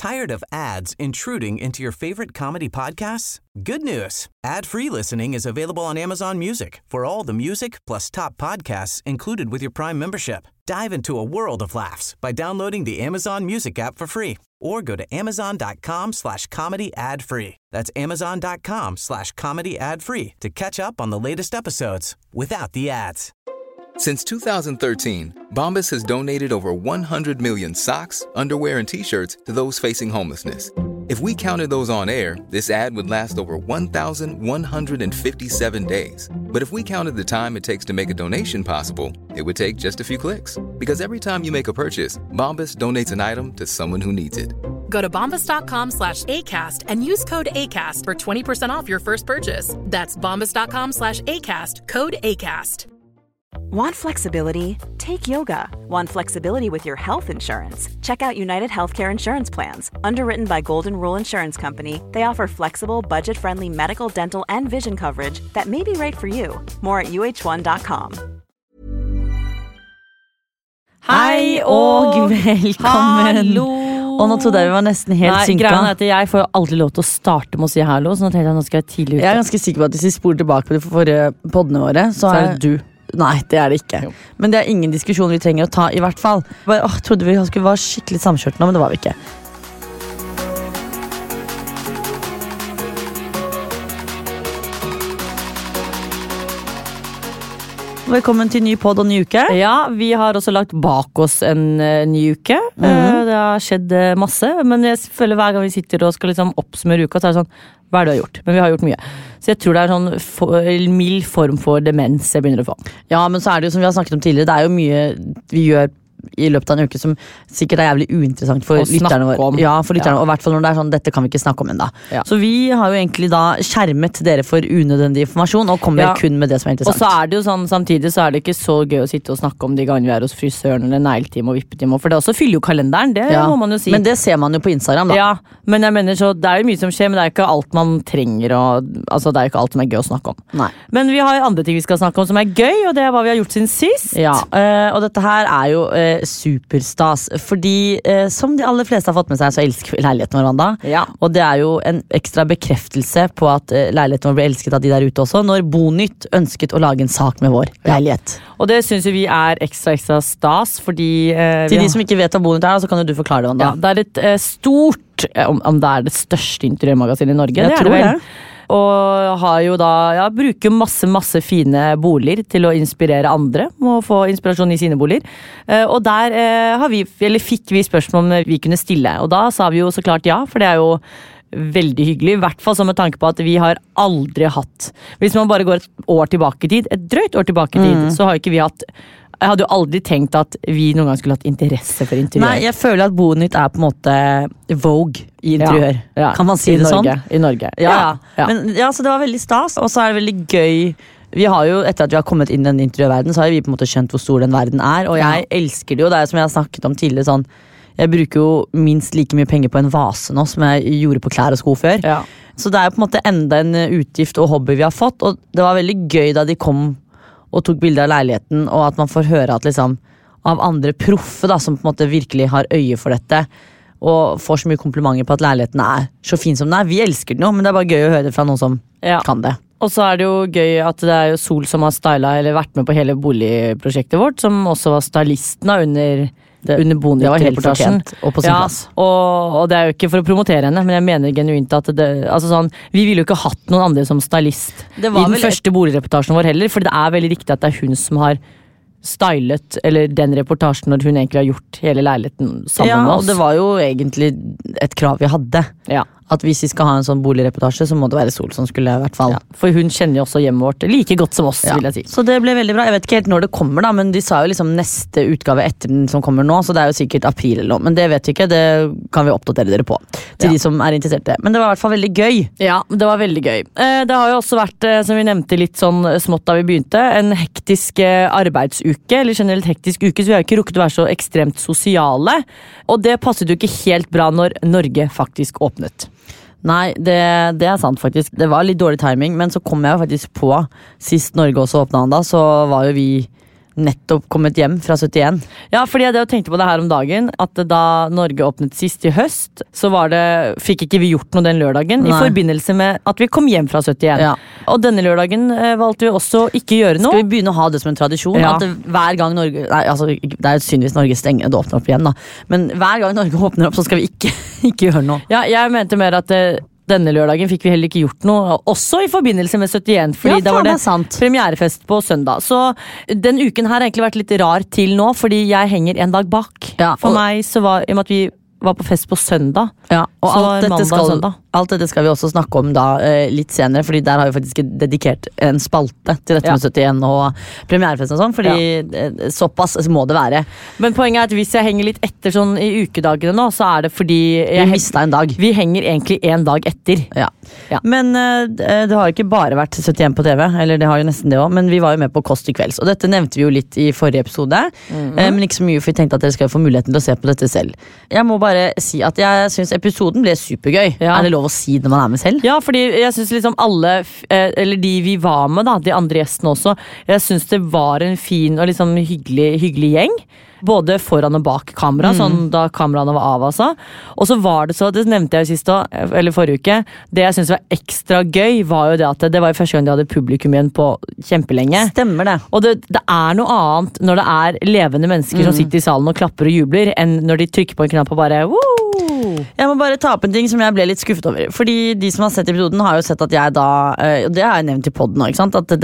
Tired of ads intruding into your favorite comedy podcasts? Good news. Ad-free listening is available on Amazon Music for all the music plus top podcasts included with your Prime membership. Dive into a world of laughs by downloading the Amazon Music app for free or go to amazon.com/comedy ad-free. That's amazon.com/comedy ad-free to catch up on the latest episodes without the ads. Since 2013, Bombas has donated over 100 million socks, underwear, and T-shirts to those facing homelessness. If we counted those on air, this ad would last over 1,157 days. But if we counted the time it takes to make a donation possible, it would take just a few clicks. Because every time you make a purchase, Bombas donates an item to someone who needs it. Go to bombas.com/ACAST and use code ACAST for 20% off your first purchase. That's bombas.com/ACAST, code ACAST. Want flexibility? Take yoga. Want flexibility with your health insurance? Check out United Healthcare Insurance Plans. Underwritten by Golden Rule Insurance Company, they offer flexible, budget-friendly medical, dental, and vision coverage that may be right for you. More at uh1.com. Hei og velkommen. Hallo. Og nå trodde jeg vi var nesten helt synka. Greien er at jeg får jo aldri lov til å starte med å si hallo, så nå tenkte jeg nå skal jeg tidlig ut. Jeg er ganske sikker på at hvis vi spoler tilbake på de forrige poddene våre, så er det du. Nei, det er det ikke. Jo. Men det er ingen diskusjon vi trenger å ta, i hvert fall. Jeg trodde vi skulle være skikkelig samkjørt nå, men det var vi ikke. Velkommen til ny podd og ny uke. Ja, vi har også lagt bak oss en ny uke. Det har skjedd masse, men jeg føler hver gang vi sitter og skal liksom oppsummere uka, så er det sånn, hva er det du har gjort? Men vi har gjort mye. Så jeg tror det er sånn mild form for demens jeg begynner å få. Ja, men så er det jo som vi har snakket om tidligere, det er jo mye vi gjør i løpet av en uke som sikkert er jævlig uinteressant for lytterne våre. Ja, for lytterne, og i hvert fall når det er sånn, dette kan vi ikke snakke om enda. Ja. Så vi har jo egentlig da skjermet dere for unødvendig informasjon, og kommer kun med det som er interessant. Og så er det jo sånn, samtidig så er det ikke så gøy å sitte og snakke om de gangene vi er hos frisøren eller negletime og vippetime, for det også fyller jo kalenderen, det må man jo si. Men det ser man jo på Instagram da. Ja, men jeg mener så, det er jo mye som skjer, men det er ikke alt man trenger, altså det er jo ikke alt som er gøy å snakke om. Nei. Men vi har andre ting vi skal snakke om som er gøy, og det er hva vi har gjort siden sist. Ja, og dette her er jo superstas, fordi som de aller fleste har fått med seg, så elsker vi leiligheten vår, Wanda. Ja. Og det er jo en ekstra bekreftelse på at leiligheten vår ble elsket av de der ute også, når Bonytt ønsket å lage en sak med vår leilighet. Og det synes vi er ekstra stas, fordi til de som ikke vet hva Bonytt er, så kan jo du forklare det, Wanda. Ja, det er et stort, om det er det største interiørmagasinet i Norge, jeg tror det. Og har jo da, bruker masse fine boliger til å inspirere andre, må få inspirasjon i sine boliger. Og der fikk vi spørsmål om vi kunne stille, og da sa vi jo så klart ja, for det er jo veldig hyggelig, i hvert fall som med tanke på at vi har aldri hatt, hvis man bare går et år tilbake i tid, et drøyt år tilbake i tid, så har ikke vi hatt. Jeg hadde jo aldri tenkt at vi noen gang skulle hatt interesse for interiør. Nei, jeg føler at Bonytt er på en måte Vogue i interiør. Ja, kan man si det sånn? I Norge. Ja. Men, så det var veldig stas, og så er det veldig gøy. Vi har jo, etter at vi har kommet inn i den interiørverden, så har vi på en måte skjønt hvor stor den verden er, og jeg elsker det jo, det er som jeg har snakket om tidligere sånn, jeg bruker jo minst like mye penger på en vase nå som jeg gjorde på klær og sko før. Ja. Så det er jo på en måte enda en utgift og hobby vi har fått, og det var veldig gøy da de kom og tok bilder av leiligheten, og at man får høre at liksom av andre proffe da, som på en måte virkelig har øye for dette, og får så mye komplimenter på at leiligheten er så fin som den er. Vi elsker den jo, men det er bare gøy å høre det fra noen som kan det. Og så er det jo gøy at det er jo Sol som har stylet, eller vært med på hele boligprosjektet vårt, som også var stylisten under Bonytt-reportasjen. Og på sin plass. Og det er jo ikke for å promotere henne, men jeg mener genuint at det, altså sånn, vi ville jo ikke hatt noen andre som stylist i den første boligreportasjen vår heller, for det er veldig riktig at det er hun som har stylet, eller den reportasjen når hun egentlig har gjort hele leiligheten sammen med oss. Ja, og det var jo egentlig et krav vi hadde. Ja. At hvis vi skal ha en sånn boligreportasje, så må det være Sol som skulle i hvert fall. Ja, for hun kjenner jo også hjemmet vårt like godt som oss, vil jeg si. Så det ble veldig bra. Jeg vet ikke helt når det kommer da, men de sa jo liksom neste utgave etter den som kommer nå, så det er jo sikkert april eller noe, men det vet vi ikke, det kan vi oppdatere dere på, til de som er interesserte. Men det var i hvert fall veldig gøy. Ja, det var veldig gøy. Det har jo også vært, som vi nevnte litt sånn smått da vi begynte, en hektisk arbeidsuke, eller generelt hektisk uke, så vi har ikke rukket å være så ekstremt sosiale, og det passet jo ikke helt bra når Norge faktisk åpnet. Nei, det er sant faktisk. Det var litt dårlig timing, men så kom jeg jo faktisk på sist Norge også åpnet da, så var jo vi nettopp kommet hjem fra 71. Ja, fordi jeg tenkte på det her om dagen, at da Norge åpnet sist i høst, så fikk ikke vi gjort noe den lørdagen, i forbindelse med at vi kom hjem fra 71. Ja. Og denne lørdagen valgte vi også ikke gjøre noe. Skal vi begynne å ha det som en tradisjon? Ja. At hver gang Norge, det er jo synd hvis Norge stenger, det åpner opp igjen da, men hver gang Norge åpner opp, så skal vi ikke gjøre noe. Ja, jeg mente mer at denne lørdagen fikk vi heller ikke gjort noe, også i forbindelse med 71, fordi da var det premierefest på søndag. Så den uken her har egentlig vært litt rar til nå, fordi jeg henger en dag bak. Ja, for meg så var, i og med at vi var på fest på søndag, ja, og alt dette skal vi også snakke om da litt senere, fordi der har vi faktisk dedikert en spalte til dette med 71 og premierefest og sånn, fordi såpass må det være. Men poenget er at hvis jeg henger litt etter sånn i ukedagene nå, så er det fordi vi mistet en dag. Vi henger egentlig en dag etter. Ja. Men det har ikke bare vært 71 på TV, eller det har jo nesten det også, men vi var jo med på Kåss til kvelds, og dette nevnte vi jo litt i forrige episode, men ikke så mye, for vi tenkte at dere skal få muligheten til å se på dette selv. Jeg må bare si at jeg synes episoden ble supergøy. Ja. Er det lov å si når man er med selv? Ja, fordi jeg synes liksom alle, eller de vi var med da, de andre gjestene også, jeg synes det var en fin og liksom hyggelig gjeng. Både foran og bak kamera, sånn da kameraene var av altså. Og så var det så, det nevnte jeg jo sist eller forrige uke, det jeg synes var ekstra gøy var jo det at det var jo første gang de hadde publikum igjen på kjempelenge. Stemmer det. Og det er noe annet når det er levende mennesker som sitter i salen og klapper og jubler, enn når de trykker på en knapp og bare woo! Jeg må bare ta opp en ting som jeg ble litt skuffet over. Fordi de som har sett episoden har jo sett at jeg da, og det har jeg nevnt i podden nå, ikke sant? At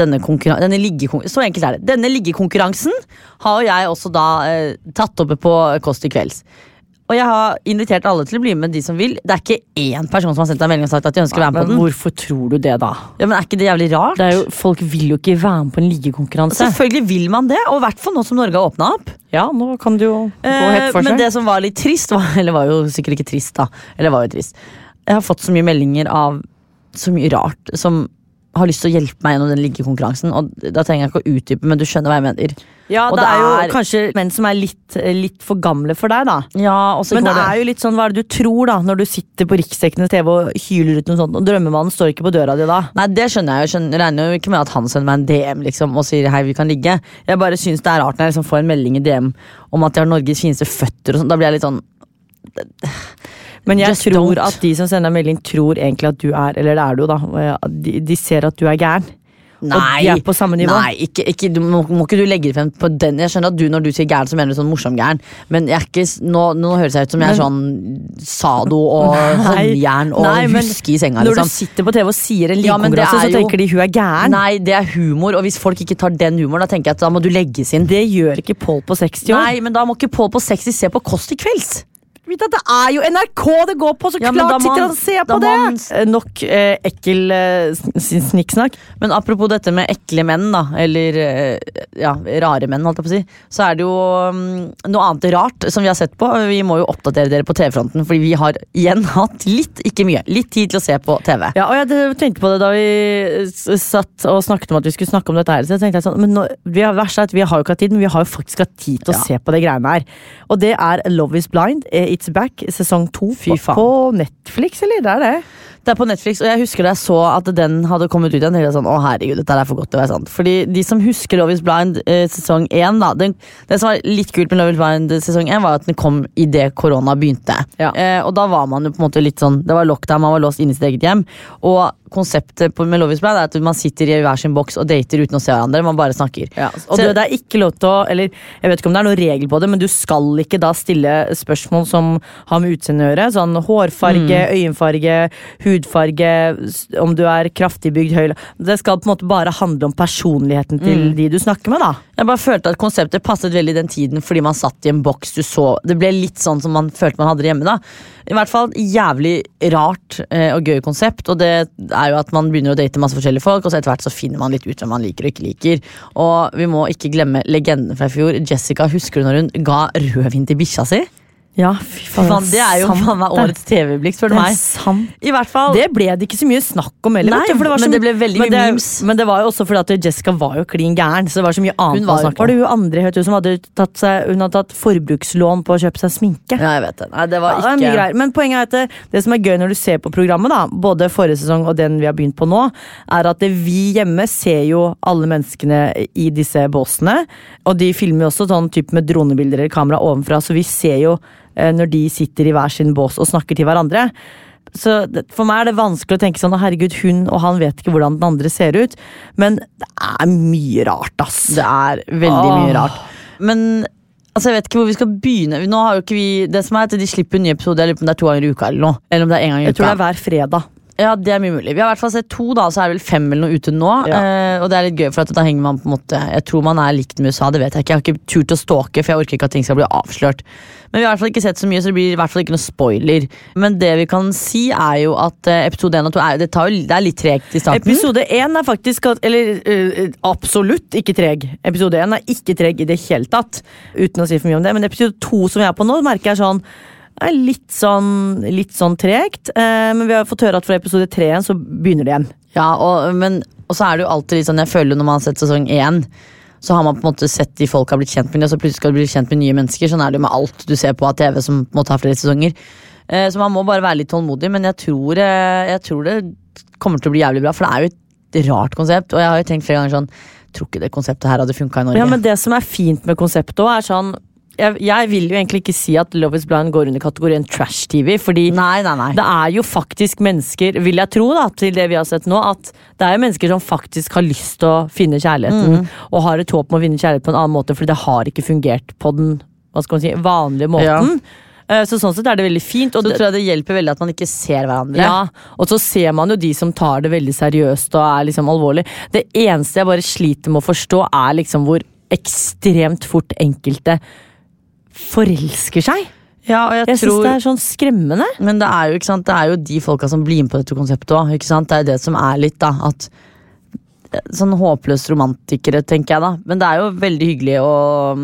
så enkelt er det. Denne liggekonkurransen har jo jeg også da tatt oppe på Kåss til kvelds. Og jeg har invitert alle til å bli med, de som vil. Det er ikke én person som har sendt en melding og sagt at de ønsker å være med på den. Hvorfor tror du det da? Ja, men er ikke det jævlig rart? Folk vil jo ikke være med på en liggekonkurranse. Selvfølgelig vil man det, og i hvert fall nå som Norge har åpnet opp. Ja, nå kan du jo gå helt for seg. Men det som var litt trist, eller var jo sikkert ikke trist da, eller var jo trist. Jeg har fått så mye meldinger av så mye rart som har lyst til å hjelpe meg gjennom den liggekonkurransen, og da trenger jeg ikke å utdype, men du skjønner hva jeg mener. Ja, og det er jo kanskje menn som er litt for gamle for deg da. Ja, men det er jo litt sånn, hva er det du tror da, når du sitter på riksdekkende TV og hyler ut noe sånt, og drømmemannen står ikke på døra di da? Nei, det skjønner jeg regner jo ikke med at han sender meg en DM liksom, og sier hei, vi kan ligge. Jeg bare synes det er rart når jeg liksom får en melding i DM om at jeg har Norges fineste føtter og sånt, da blir jeg litt sånn... Men jeg tror at de som sender melding tror egentlig at du er, eller det er du da, de ser at du er gæren. Nei, og de er på samme nivå. Nei, ikke, må ikke du legge det frem på den. Jeg skjønner at når du sier gæren, så mener du sånn morsom gæren. Men jeg er ikke, nå høres jeg ut som jeg er sånn sado og håndjern og huske i senga. Når du sitter på TV og sier en liggekonkurranse, så tenker de hun er gæren. Nei, det er humor, og hvis folk ikke tar den humoren, da tenker jeg at da må du legges inn. Det gjør ikke Paul på 60 år. Nei, men da må ikke Paul på 60 se på Kåss til kvelds. Det er jo NRK det går på, så klart sitter han og ser på det. Nok ekkel snikksnakk. Men apropos dette med ekle menn da, eller rare menn, holdt jeg på å si, så er det jo noe annet rart som vi har sett på. Vi må jo oppdatere dere på TV-fronten, fordi vi har igjen hatt ikke mye, litt tid til å se på TV. Ja, og jeg tenkte på det da vi satt og snakket om at vi skulle snakke om dette her, så jeg tenkte sånn, men vi har jo ikke hatt tid, men vi har jo faktisk hatt tid til å se på det greiene her. Og det er Love is Blind, It's Back, sesong 2 på Netflix, eller det er det? Det er på Netflix, og jeg husker da jeg så at den hadde kommet ut igjen, og jeg sånn, å herregud, dette er for godt til å være sant. Fordi de som husker Love is Blind sesong 1 da, det som var litt kult med Love is Blind sesong 1 var at den kom i det korona begynte. Ja. Og da var man jo på en måte litt sånn, det var lockdown, man var låst inne i sitt eget hjem, og konseptet med Love is Blind er at man sitter i hver sin boks og dater uten å se hverandre, man bare snakker. Ja, og det er ikke lov til å, eller jeg vet ikke om det er noen regel på det, men du skal ikke da stille spørsmål som har med utseende å gjøre, sånn hårfarge, øyenfarge, hudfarge, om du er kraftig bygd, høy. Det skal på en måte bare handle om personligheten til de du snakker med da. Jeg bare følte at konseptet passet veldig den tiden, fordi man satt i en boks, det ble litt sånn som man følte man hadde det hjemme da. I hvert fall jævlig rart og gøy konsept, og det er jo at man begynner å date masse forskjellige folk, og så etter hvert så finner man litt ut hvem man liker og ikke liker. Og vi må ikke glemme legenden fra i fjor. Jessica, husker du når hun ga rødvin til bikkja si? Ja, fy faen, Det er jo faen meg årets TV-blikk, spør du meg. Sant. I hvert fall. Det ble det ikke så mye snakk om heller. Nei, men det ble veldig mye memes. Men det var jo også fordi at Jessica var jo klin gæren, så det var så mye annet å snakke om. Var det hun andre som hadde hun hadde tatt forbrukslån på å kjøpe seg sminke? Ja, jeg vet det. Nei, det var ikke... mye greier. Men poenget er at det som er gøy når du ser på programmet, da, både forrige sesong og den vi har begynt på nå, er at vi hjemme ser jo alle menneskene i disse båsene, og de filmer jo også sånn type med dronebilder eller kamera ovenfra, så vi ser jo når de sitter i hver sin bås og snakker til hverandre. Så for meg er det vanskelig å tenke sånn, herregud, hun og han vet ikke hvordan den andre ser ut, men det er mye rart, ass. Det er veldig mye rart. Men altså, jeg vet ikke hvor vi skal begynne. Nå har jo ikke vi, det som er at de slipper en ny episode, jeg lurer på om det er 2 ganger i uka eller noe, eller om det er 1 gang i uka. Jeg tror det er hver fredag. Ja, det er mye mulig. Vi har i hvert fall sett 2 da, så er det vel 5 eller noe ute nå. Og det er litt gøy, for at da henger man på en måte, jeg tror man er likt med USA, det vet jeg ikke. Jeg har ikke turt å stalke, for jeg orker ikke at ting skal bli avslørt. Men vi har i hvert fall ikke sett så mye, så det blir i hvert fall ikke noe spoiler. Men det vi kan si er jo at episode 1 og 2 det er litt tregt i starten. Episode 1 er faktisk, eller absolutt ikke treg. Episode 1 er ikke treg i det hele tatt, uten å si for mye om det. Men episode 2 som vi er på nå, merker jeg sånn, er litt sånn tregt, men vi har fått høre at fra episode 3 så begynner det igjen. Ja, og så er det jo alltid litt sånn, jeg føler når man har sett sesong 1, så har man på en måte sett de folk har blitt kjent med, og så plutselig skal du bli kjent med nye mennesker. Sånn er det jo med alt du ser på av TV som måtte ha flere sesonger. Så man må bare være litt tålmodig, men jeg tror det kommer til å bli jævlig bra, for det er jo et rart konsept, og jeg har jo tenkt flere ganger sånn, tror ikke det konseptet her hadde funket i Norge. Ja, men det som er fint med konseptet også er sånn, jeg vil jo egentlig ikke si at Love is Blind går under kategorien trash-TV, fordi nei. Det er jo faktisk mennesker, vil jeg tro da, til det vi har sett nå, at det er jo mennesker som faktisk har lyst til å finne kjærligheten, og har et håp om å vinne kjærlighet på en annen måte, fordi det har ikke fungert på den, hva skal man si, vanlige måten. Ja. Så sånn sett er det veldig fint. Og så tror jeg det hjelper veldig at man ikke ser hverandre. Ja, og så ser man jo de som tar det veldig seriøst og er liksom alvorlig. Det eneste jeg bare sliter med å forstå er liksom hvor ekstremt fort enkelte forelsker seg. Ja, og jeg synes det er sånn skremmende. Men det er jo, ikke sant, det er jo de folka som blir med på dette konseptet også, ikke sant? Det er det som er litt da, at sånn håpløs romantikere, tenker jeg da. Men det er jo veldig hyggelig og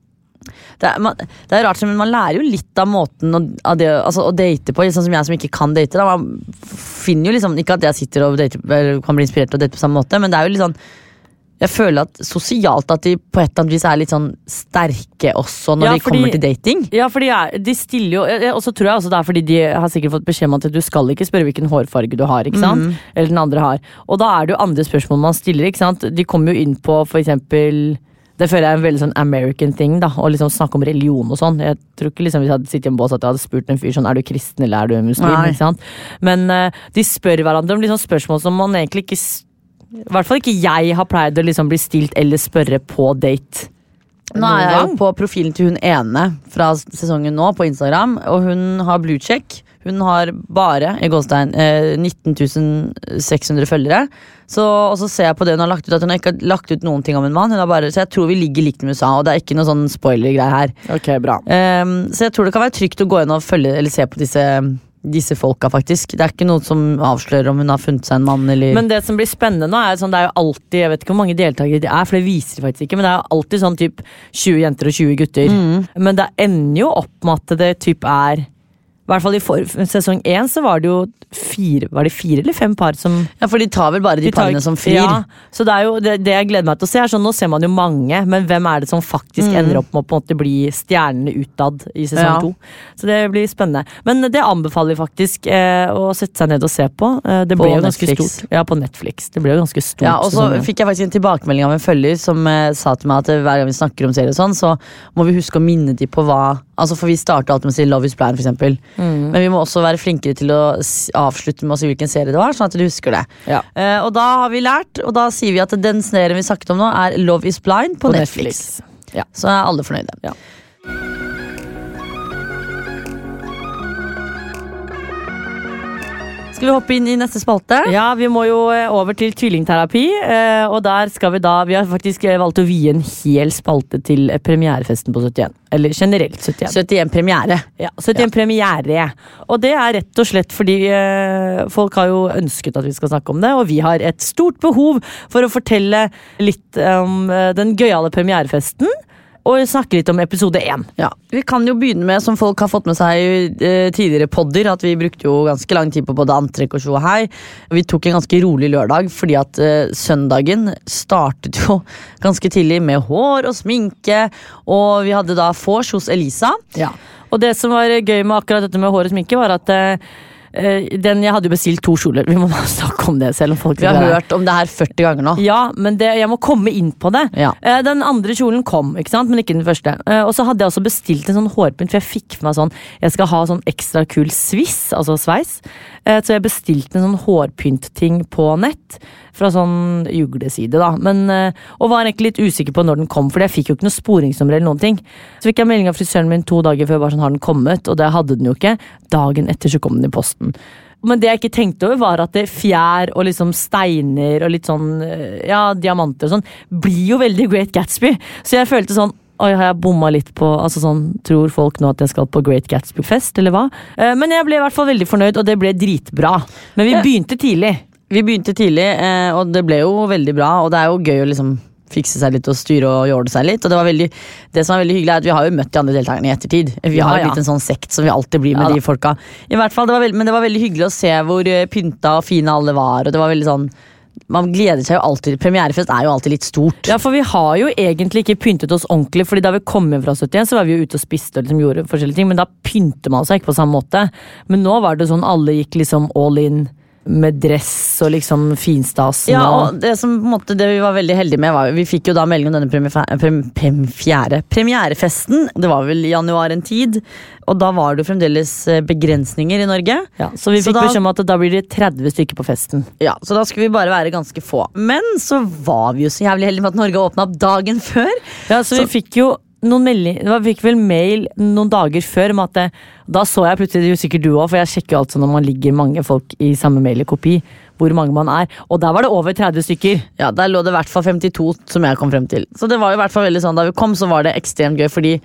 det er rart, men man lærer jo litt av måten av det, altså, å date på, sånn som jeg som ikke kan date da. Man finner jo liksom, ikke at jeg sitter og date, kan bli inspirert til å date på samme måte, men det er jo litt sånn, jeg føler at sosialt at de på et eller annet vis er litt sånn sterke også når de kommer til dating. Ja, fordi de stiller jo, og så tror jeg også det er fordi de har sikkert fått beskjed om at du skal ikke spørre hvilken hårfarge du har, ikke sant? Eller den andre har. Og da er det jo andre spørsmål man stiller, ikke sant? De kommer jo inn på for eksempel, det føler jeg er en veldig sånn American thing da, å liksom snakke om religion og sånn. Jeg tror ikke liksom hvis jeg hadde sittet i en bås at jeg hadde spurt en fyr sånn, er du kristen eller er du muslim, ikke sant? Men de spør hverandre om liksom spørsmål som man egentlig ikke i hvert fall ikke jeg har pleid å liksom bli stilt eller spørre på date. Nå er jeg jo på profilen til hun ene fra sesongen nå på Instagram, og hun har blue check. Hun har bare i Gåstein 19.600 følgere. Og så ser jeg på det hun har lagt ut, at hun har ikke lagt ut noen ting om en mann. Hun har bare, så jeg tror vi ligger likt med USA, og det er ikke noe sånn spoiler-greie her. Ok, bra. Så jeg tror det kan være trygt å gå inn og følge eller se på disse folka faktisk. Det er ikke noe som avslører om hun har funnet seg en mann eller... Men det som blir spennende nå er sånn, det er jo alltid, jeg vet ikke hvor mange deltakere det er, for det viser de faktisk ikke, men det er jo alltid sånn typ 20 jenter og 20 gutter. Men det ender jo opp med at det typ er, i hvert fall i sesong 1 så var det jo 4 eller 5 par som... Ja, for de tar vel bare de parene som frir. Ja, så det er jo det jeg gleder meg til å se er sånn, nå ser man jo mange, men hvem er det som faktisk ender opp med å på en måte bli stjernene utad i sesong 2? Så det blir spennende. Men det anbefaler vi faktisk å sette seg ned og se på. Det ble jo ganske stort. Ja, på Netflix. Det ble jo ganske stort. Ja, og så fikk jeg faktisk en tilbakemelding av en følger som sa til meg at hver gang vi snakker om serier og sånn, så må vi huske å minne de på hva... Altså, for vi starter alltid med å si Love is Blind, for eksempel. Men vi må også være flinkere til å avslutte med å si hvilken serie det var, sånn at du husker det. Ja. Og da har vi lært, og da sier vi at den serien vi snakket om nå er Love is Blind på Netflix. Ja. Så er alle fornøyde. Ja. Skal vi hoppe inn i neste spalte? Ja, vi må jo over til tvillingterapi, og der skal vi da, vi har faktisk valgt å vie en hel spalte til premierefesten på 71, eller generelt 71. 71 premiere. Ja, 71 premiere. Og det er rett og slett fordi folk har jo ønsket at vi skal snakke om det, og vi har et stort behov for å fortelle litt om den gøyale premierefesten. og snakke litt om episode 1. Ja, vi kan jo begynne med, som folk har fått med seg i tidligere podder, at vi brukte jo ganske lang tid på både antrekk og tjo og hei. Vi tok en ganske rolig lørdag, fordi at søndagen startet jo ganske tidlig med hår og sminke, og vi hadde da vors hos Elisa. Ja, og det som var gøy med akkurat dette med hår og sminke var at jeg hadde jo bestilt 2 kjoler. Vi må bare snakke om det selv om folk Vi har hørt om det her 40 ganger nå. Ja, men jeg må komme inn på det. Ja. Den andre kjolen kom, ikke sant? Men ikke den første. Og så hadde jeg også bestilt en sånn hårpynt, for jeg fikk for meg sånn, jeg skal ha sånn ekstra kul sviss, altså sveis. Så jeg bestilte en sånn hårpynt-ting på nett, fra sånn jugleside da. Men, og var egentlig litt usikker på når den kom, for jeg fikk jo ikke noe sporingsnummer eller noen ting. Så fikk jeg melding av frisøren min 2 dager før, bare sånn, har den kommet? Og det hadde den jo ikke. Dagen etter så kom den i posten. Men det jeg ikke tenkte over var at det fjær og liksom steiner og litt sånn, ja, diamanter og sånn, blir jo veldig Great Gatsby. Så jeg følte sånn, oi, har jeg bomma litt på, altså sånn, tror folk nå at jeg skal på Great Gatsby-fest, eller hva? Men jeg ble i hvert fall veldig fornøyd, og det ble dritbra. Men vi begynte tidlig. Og det ble jo veldig bra, og det er jo gøy å liksom fikse seg litt og styre og gjøre seg litt, og det som er veldig hyggelig er at vi har jo møtt de andre deltakerne i ettertid. Vi har jo blitt en sånn sekt som vi alltid blir med de folka. I hvert fall, men det var veldig hyggelig å se hvor pynta og fine alle var, og det var veldig sånn, man gleder seg jo alltid. Premierefest er jo alltid litt stort. Ja, for vi har jo egentlig ikke pyntet oss ordentlig, fordi da vi kom hjem fra 71 så var vi jo ute og spiste og liksom gjorde forskjellige ting, men da pynte man seg ikke på samme måte. Men nå var det sånn, alle gikk liksom all in med dress og liksom finstasen. Ja, og det som på en måte det vi var veldig heldige med var, vi fikk jo da melding om denne premierefesten, det var vel i januar en tid, og da var det jo fremdeles begrensninger i Norge. Ja, så vi fikk beskjed om at da blir det 30 stykker på festen. Ja, så da skulle vi bare være ganske få. Men så var vi jo så jævlig heldige med at Norge åpnet opp dagen før. Ja, så vi fikk jo vi fikk vel mail noen dager før med at da så jeg plutselig, det er jo sikkert du også, for jeg sjekker jo alt sånn når man ligger mange folk i samme mail-kopi, hvor mange man er, og der var det over 30 stykker. Ja, der lå det i hvert fall 52 som jeg kom frem til. Så det var jo i hvert fall veldig sånn, da vi kom så var det ekstremt gøy, fordi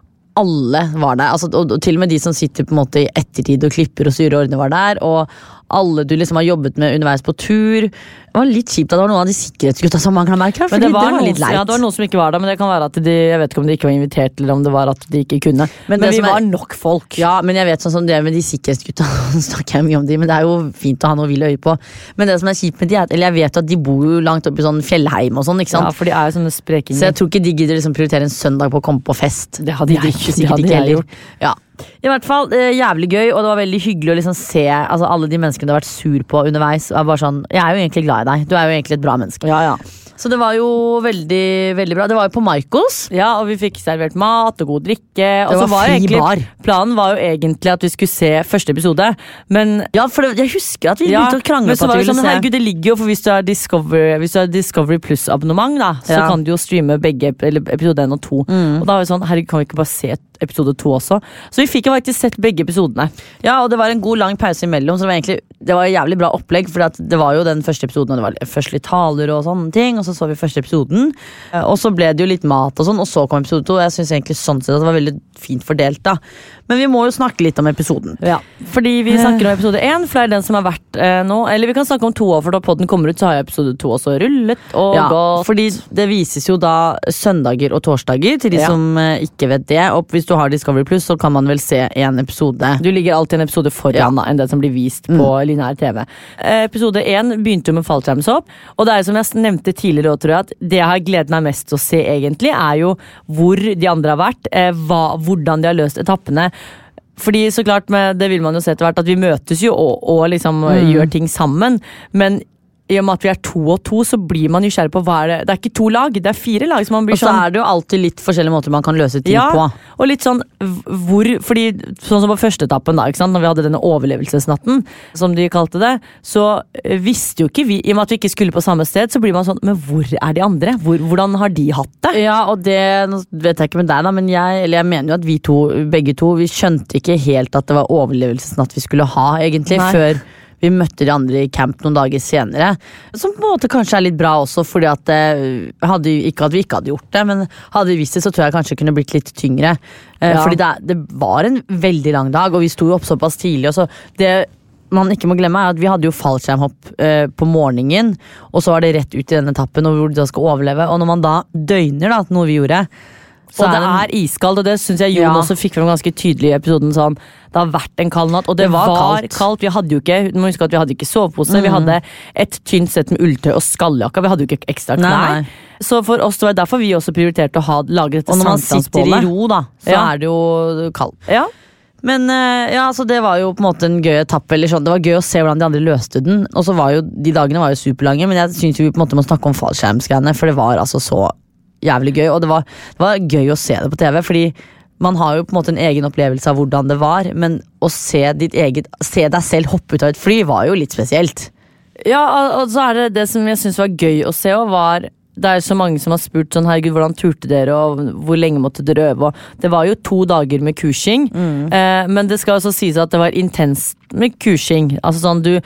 alle var der, altså, og til og med de som sitter på en måte i ettertid og klipper og styrer ordene var der, og alle du liksom har jobbet med underveis på tur. Det var litt kjipt at det var noen av de sikkerhetsgutta som manglet meg, fordi det var litt leit. Ja, det var noen som ikke var der, men det kan være at jeg vet ikke om de ikke var invitert, eller om det var at de ikke kunne. Men vi var nok folk. Ja, men jeg vet sånn som det med de sikkerhetsgutta, snakker jeg mye om de, men det er jo fint å ha noe ville øye på. Men det som er kjipt med de, eller jeg vet at de bor jo langt oppe i sånn fjellheim og sånn, ikke sant? Ja, for de er jo sånne sprekinger. Så jeg tror ikke de gidder liksom prioritere en søndag på å komme på fest. Det hadde jeg gjort. Ja. I hvert fall jævlig gøy, og det var veldig hyggelig å liksom se altså, alle de menneskene du har vært sur på underveis. Og bare sånn, jeg er jo egentlig glad i deg. Du er jo egentlig et bra menneske. Ja, ja. Så det var jo veldig, veldig bra. Det var jo på Michaels. Ja, og vi fikk servert mat og god drikke. Og det var fri bar. Planen var jo egentlig at vi skulle se første episode, men ja, for jeg husker at vi begynte å krangle på at vi ville se. Herregud, det ligger jo, for hvis du har Discovery Plus abonnement da, så kan du jo streame begge episode 1 og 2. Og da var vi sånn, herregud, kan vi ikke bare se episode 2 også? Så vi fikk jo faktisk sett begge episodene. Ja, og det var en god lang pause imellom, så det var jævlig bra opplegg, for det var jo den første episoden, og det var først litt taler og sånne ting, og så vi første episoden, og så ble det jo litt mat og sånn, og så kom episode 2. Jeg synes egentlig sånn sett at det var veldig fint fordelt da. Men vi må jo snakke litt om episoden. Ja, fordi vi snakker om episode 1, for det er den som har vært nå, eller vi kan snakke om 2 år, for da podden kommer ut, så har jeg episode 2 også rullet og gått. Fordi det vises jo da søndager og torsdager, til de som ikke vet det, og hvis du har Discovery Plus, så kan man vel se en episode. Du ligger alltid en episode foran enn det som blir vist på lineær TV. Episode 1 begynte jo med fallskjermshopp, og det er som jeg nevnte tidligere, tror jeg, at det jeg har gledet meg mest til å se egentlig, er jo hvor de andre har vært, hvordan de har løst etappene. Fordi så klart, det vil man jo se etter hvert, at vi møtes jo og liksom gjør ting sammen, men i og med at vi er 2 og 2, så blir man nysgjerrig på hva er det. Det er ikke 2 lag, det er 4 lag. Så man blir og så er det jo alltid litt forskjellige måter man kan løse ting på. Og litt sånn, fordi sånn som på første etappen da, ikke sant? Når vi hadde denne overlevelsesnatten, som de kalte det, så visste jo ikke vi, i og med at vi ikke skulle på samme sted, så blir man sånn, men hvor er de andre? Hvordan har de hatt det? Ja, og det nå vet jeg ikke med deg da, men jeg mener jo at vi begge to, vi skjønte ikke helt at det var overlevelsesnatt vi skulle ha, egentlig, før vi møtte de andre i camp noen dager senere. Som på en måte kanskje er litt bra også, fordi at ikke at vi ikke hadde gjort det, men hadde vi visst det, så tror jeg kanskje det kunne blitt litt tyngre. Fordi det var en veldig lang dag, og vi sto jo opp såpass tidlig, og så det man ikke må glemme er at vi hadde jo fallskjermhopp på morgenen, og så var det rett ut i den etappen hvor du da skal overleve, og når man da døgner da, noe vi gjorde, Og det er iskaldt, og det synes jeg Jon også fikk frem ganske tydelig i episoden. Sånn, det har vært en kald natt, og det var kaldt. Vi hadde jo ikke, du må huske at vi hadde ikke sovepose, vi hadde et tynt sett med ulltøy og skalljakka, vi hadde jo ikke ekstra klær. Nei. Så for oss det var derfor vi også prioriterte å lage dette sankthansbålet. Og når man sitter i ro da, så er det jo kaldt. Ja. Men altså det var jo på en måte en gøy etappe, eller sånn. Det var gøy å se hvordan de andre løste den. Og så var jo, de dagene var jo superlange, men jeg synes vi på en måte må snakke om fallskjermsgreiene, for det var altså så jævlig gøy, og det var gøy å se det på TV, fordi man har jo på en måte en egen opplevelse av hvordan det var, men å se deg selv hoppe ut av et fly var jo litt spesielt. Ja, og så er det som jeg synes var gøy å se, og det er så mange som har spurt sånn, herregud, hvordan turte dere, og hvor lenge måtte dere øve, og det var jo 2 dager med kursing, men det skal også sies at det var intenst med kursing, altså sånn, du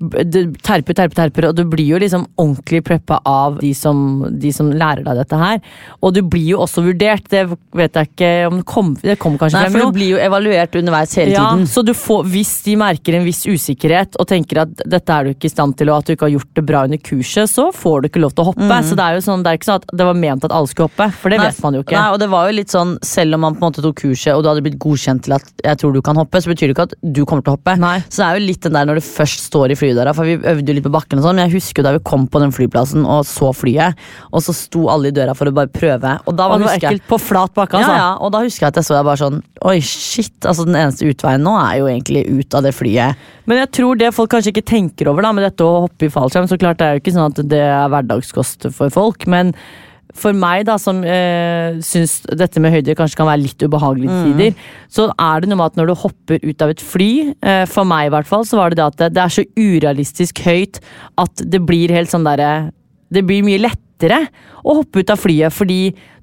terper, og du blir jo liksom ordentlig preppa av de som lærer deg dette her, og du blir jo også vurdert, det vet jeg ikke om det kommer kanskje frem. Nei, for du blir jo evaluert underveis hele tiden. Så du får, hvis de merker en viss usikkerhet, og tenker at dette er du ikke i stand til, og at du ikke har gjort det bra under kurset, så får du ikke lov til å hoppe, så det er jo sånn, det er ikke sånn at det var ment at alle skulle hoppe, for det vet man jo ikke. Nei, og det var jo litt sånn, selv om man på en måte tok kurset, og du hadde blitt godkjent til at jeg tror du kan hoppe, så betyr det ikke at du kommer til å hoppe. Nei. Så det er jo litt den der når du først står i flydøra, for vi øvde jo litt på bakken og sånn, men jeg husker jo da vi kom på den flyplassen og så flyet, og så sto alle i døra for å bare prøve, og da var det ekkelt på flat bakke, altså. Ja, og da husker jeg at jeg så bare sånn, oi shit, altså den eneste utveien nå er jo egentlig ut av det flyet. Men jeg tror det folk kanskje ikke tenker over da, med dette å hoppe i fallskjerm, så klart det er jo ikke sånn at det er hverdagskost for folk, men for meg da, som synes dette med høyde kanskje kan være litt ubehagelig tider, så er det noe med at når du hopper ut av et fly, for meg i hvert fall, så var det at det er så urealistisk høyt at det blir helt sånn der, det blir mye lettere å hoppe ut av flyet, fordi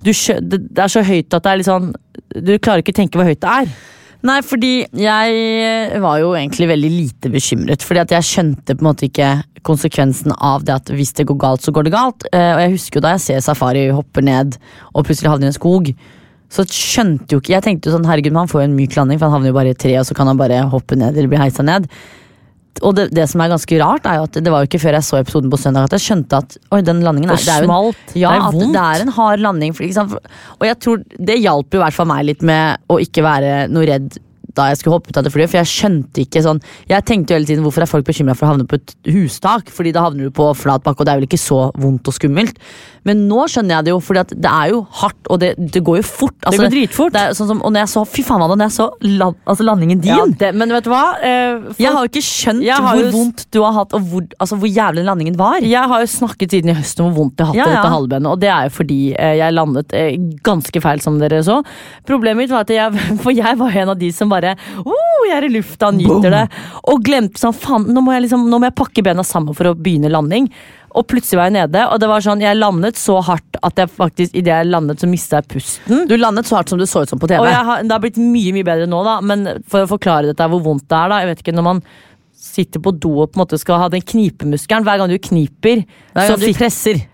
det er så høyt at det er litt sånn, du klarer ikke å tenke hvor høyt det er. Nei, fordi jeg var jo egentlig veldig lite bekymret, fordi at jeg skjønte på en måte ikke konsekvensen av det at hvis det går galt, så går det galt. Og jeg husker jo da jeg ser Safari hoppe ned og plutselig havner i en skog, så skjønte jo ikke, jeg tenkte jo sånn, herregud, man får jo en myk landing, for han havner jo bare i et tre, og så kan han bare hoppe ned eller bli heisa ned. Og det som er ganske rart er jo at det var jo ikke før jeg så episoden på søndag at jeg skjønte at den landingen det er jo smalt, ja, det er vondt. Det er en hard landing for, og jeg tror det hjalp jo i hvert fall meg litt med å ikke være noe redd da jeg skulle hoppe ut av det flyet, for jeg skjønte ikke sånn, jeg tenkte jo hele tiden hvorfor er folk bekymret for å havne på et hustak, fordi da havner du på flat bakke, og det er vel ikke så vondt og skummelt, men nå skjønner jeg det jo, fordi at det er jo hardt, og det går jo fort, altså, det går dritfort, det er sånn som, og når jeg så, fy faen, når jeg så landingen din, ja, men vet du hva, jeg har jo ikke skjønt hvor vondt du har hatt, og hvor jævlig landingen var. Jeg har jo snakket siden i høst om hvor vondt jeg har hatt i dette halvbenet, og det er jo fordi jeg landet ganske feil som dere så. Problemet mitt var at jeg var en av de som bare jeg er i lufta, nyter det, og glemte sånn, faen, nå må jeg pakke bena sammen for å begynne landing, og plutselig var jeg nede, og det var sånn, jeg landet så hardt at jeg faktisk, i det jeg landet så mistet jeg pusten. Du landet så hardt som du så ut som på TV. Og det har blitt mye, mye bedre nå da, men for å forklare dette hvor vondt det er da, jeg vet ikke, når man sitter på do og på en måte skal ha den knipemuskelen, hver gang du kniper, hver gang du presser.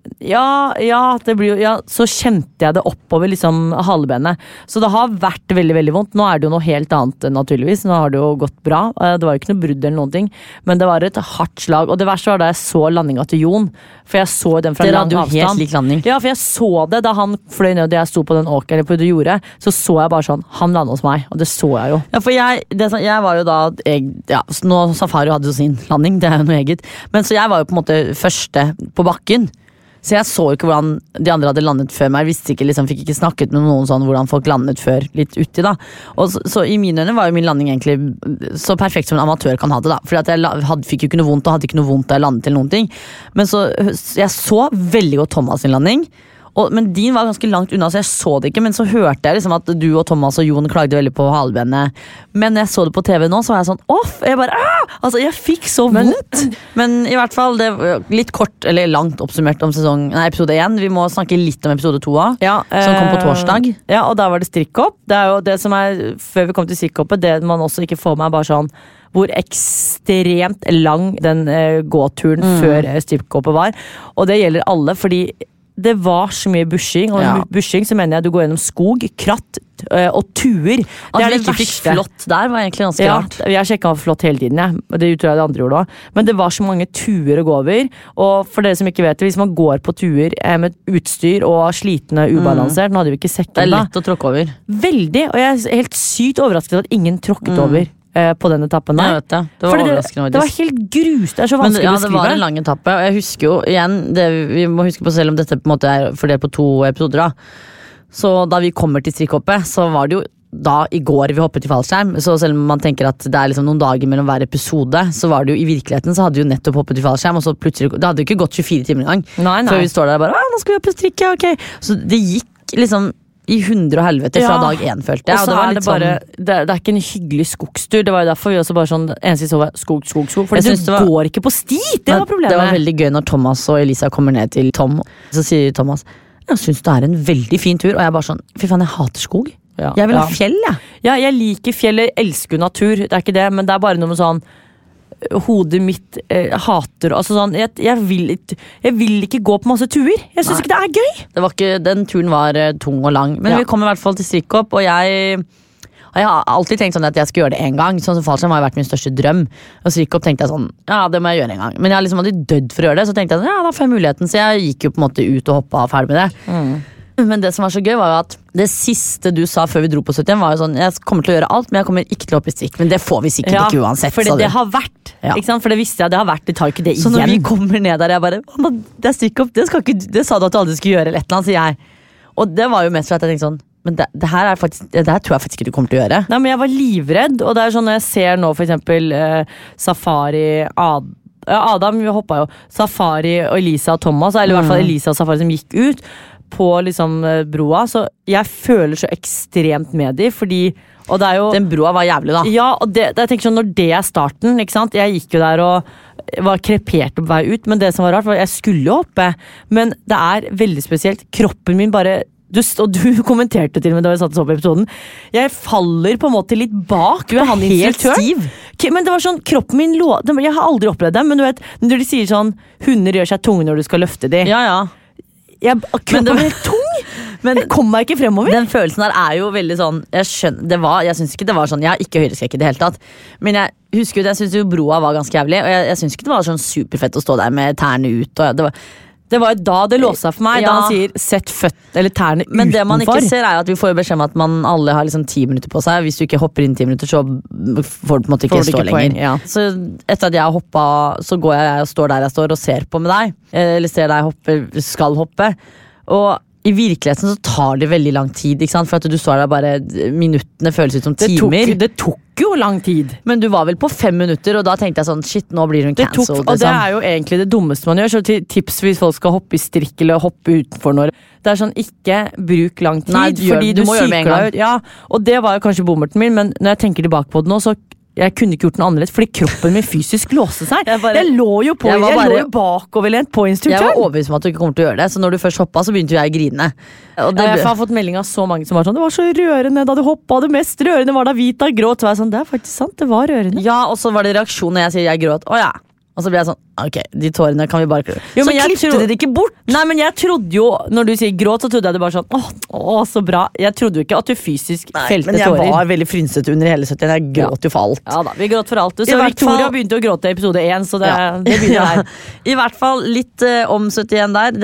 Det blir jo, så kjente jeg det oppover liksom halvbenet, så det har vært veldig, veldig vondt. Nå er det jo noe helt annet naturligvis, nå har det jo gått bra, det var jo ikke noe brudd eller noen ting, men det var et hardt slag, og det verste var da jeg så landinga til Jon, for jeg så den fra lang avstand. Det hadde jo helt lik landing. Ja, for jeg så det da han fløy ned, og jeg sto på den åkeren på det jordet, så jeg bare sånn, han landet hos meg, og det så jeg jo. Ja, for jeg var jo da, nå Safari hadde jo sin landing, det er jo noe eget, men så jeg var jo på en måte første på bakken, så jeg så ikke hvordan de andre hadde landet før meg. Jeg visste ikke, fikk ikke snakket med noen sånn hvordan folk landet før, litt uti da. Og så i mine øyne var jo min landing egentlig så perfekt som en amatør kan ha det da. Fordi at jeg fikk jo ikke noe vondt, og hadde ikke noe vondt da jeg landet til noen ting. Men så jeg så veldig godt Thomas sin landing. Men din var ganske langt unna, så jeg så det ikke. Men så hørte jeg at du og Thomas og Jon klagde veldig på halvbenet. Men jeg så det på TV nå, så var jeg sånn jeg bare, altså jeg fikk så vondt. Men i hvert fall, det var litt kort, eller langt oppsummert om episode 1. Vi må snakke litt om episode 2 som kom på torsdag. Ja, og da var det strikkhopp. Det er jo det som før vi kom til strikkhoppet, det man også ikke får med bare sånn, hvor ekstremt lang den gåturen før strikkhoppet var. Og det gjelder alle, fordi det var så mye bushing, og med bushing så mener jeg du går gjennom skog, kratt og tuer. Det er det verste. Flott der var egentlig ganske rart. Jeg sjekket flott hele tiden, det tror jeg det andre gjorde også. Men det var så mange tuer å gå over, og for dere som ikke vet det, hvis man går på tuer med utstyr og slitne ubalansert, nå hadde vi ikke sekken da. Det er lett å tråkke over. Veldig, og jeg er helt sykt overrasket at ingen tråkket over på den etappen der. Jeg vet det. Det var overraskende. Det var helt grus. Det er så vanskelig å beskrive. Det var en lang etappe, og jeg husker jo igjen, vi må huske på selv om dette på en måte er fordelt på 2 episoder da. Så da vi kommer til strikkhoppet, så var det jo da i går vi hoppet i fallskjerm, så selv om man tenker at det er liksom noen dager mellom hver episode, så var det jo i virkeligheten så hadde vi jo nettopp hoppet i fallskjerm, og så plutselig, det hadde jo ikke gått 24 timer en gang. Nei. Før vi står der bare, nå skal vi oppe og strikke, ok. Så det gikk liksom i 100 og helvete fra dag 1, følte jeg. Og så er det bare, det er ikke en hyggelig skogstur, det var jo derfor vi også bare sånn, eneste så var skog, for du går ikke på sti, det var problemet. Det var veldig gøy når Thomas og Elisa kommer ned til Tom, så sier Thomas, jeg synes det er en veldig fin tur, og jeg er bare sånn, fy faen, jeg hater skog. Jeg vil ha fjell, jeg. Ja, jeg liker fjell, jeg elsker natur, det er ikke det, men det er bare noe med sånn, hodet mitt hater, altså sånn, jeg vil ikke gå på masse tuer, jeg synes ikke det er gøy. Det var ikke, den turen var tung og lang, men vi kom i hvert fall til strikkhopp, og jeg har alltid tenkt sånn at jeg skal gjøre det en gang, sånn som fallskjerm har vært min største drøm, og strikkhopp tenkte jeg sånn, ja det må jeg gjøre en gang, men jeg har liksom aldri dødd for å gjøre det, så tenkte jeg, ja da får jeg muligheten, så jeg gikk jo på en måte ut og hoppet ferdig med det. Men det som var så gøy var jo at det siste du sa før vi dro på 71 var jo sånn, jeg kommer til å gjøre alt, men jeg kommer ikke til å hoppe i strikk, men det får vi sikkert ikke uansett. For det har vært, ikke sant? For det visste jeg, det har vært, det tar ikke det igjen. Så når vi kommer ned der, jeg bare, det er strikkhopp, det sa du at du aldri skulle gjøre, eller et eller annet, sier jeg. Og det var jo mest for at jeg tenkte sånn, men det her er faktisk, det her tror jeg faktisk ikke du kommer til å gjøre. Nei, men jeg var livredd, og det er sånn når jeg ser nå for eksempel Safari, Adam hoppet jo, Safari og Elisa og Thomas, eller i hvert fall Elisa og Safari som gikk ut, på liksom broa, så jeg føler så ekstremt med de, fordi, og det er jo den broa var jævlig da. Ja, og jeg tenker sånn, når det er starten, ikke sant, jeg gikk jo der og var krepert på vei ut, men det som var rart var, jeg skulle jo hoppe, men det er veldig spesielt, kroppen min bare, og du kommenterte til meg da vi satt oss opp i episoden, jeg faller på en måte litt bak, du er helt stiv. Men det var sånn, kroppen min jeg har aldri opplevd det, men du vet, når de sier sånn, hunder gjør seg tunge når du skal løfte de. Ja. Kroppen var helt tung, men jeg kom meg ikke fremover. Den følelsen der er jo veldig sånn, jeg synes ikke det var sånn, jeg har ikke høydeskrekk i det hele tatt, men jeg husker jo, jeg synes jo broa var ganske jævlig, og jeg synes ikke det var sånn superfett å stå der med tærne ut, og det var da det låste seg for meg, da han sier sett eller tærne utenfor. Men det man ikke ser er jo at vi får jo beskjed om at man alle har liksom 10 minutter på seg. Hvis du ikke hopper inn 10 minutter, så får du på en måte ikke stå lenger. Ja. Så etter at jeg har hoppet, så går jeg og står der jeg står og ser på med deg. Eller ser deg skal hoppe. Og i virkeligheten så tar det veldig lang tid, ikke sant? For at du står der bare, minuttene føles ut som timer. Det tok jo lang tid. Men du var vel på 5 minutter, og da tenkte jeg sånn, shit, nå blir hun cancelled. Og det er jo egentlig det dummeste man gjør, så tips hvis folk skal hoppe i strikk eller hoppe utenfor når. Det er sånn, ikke bruk lang tid, fordi du må gjøre det med en gang. Ja, og det var jo kanskje bommerten min, men når jeg tenker tilbake på det nå, så jeg kunne ikke gjort noe annerledes, fordi kroppen min fysisk låste seg. Jeg lå jo bakoverlent på instruktøren. Jeg var overbevist om at du ikke kommer til å gjøre det, så når du først hoppet, så begynte jeg å grine. Og jeg har fått melding av så mange som var sånn, det var så rørende da du hoppet, det mest rørende var da Vita gråt. Så var jeg sånn, det er faktisk sant, det var rørende. Ja, og så var det reaksjonen når jeg sier jeg gråt, åja. Og så ble jeg sånn, ok, de tårene kan vi bare klare. Jo, men jeg klippte det ikke bort. Nei, men jeg trodde jo, når du sier gråt, så trodde jeg det bare sånn, så bra. Jeg trodde jo ikke at du fysisk felte tårer. Men jeg var veldig frynsete under hele 70, jeg gråt jo for alt. Ja da, vi gråt for alt. Så Victoria begynte å gråte i episode 1, så det begynner der. I hvert fall litt om 71 der.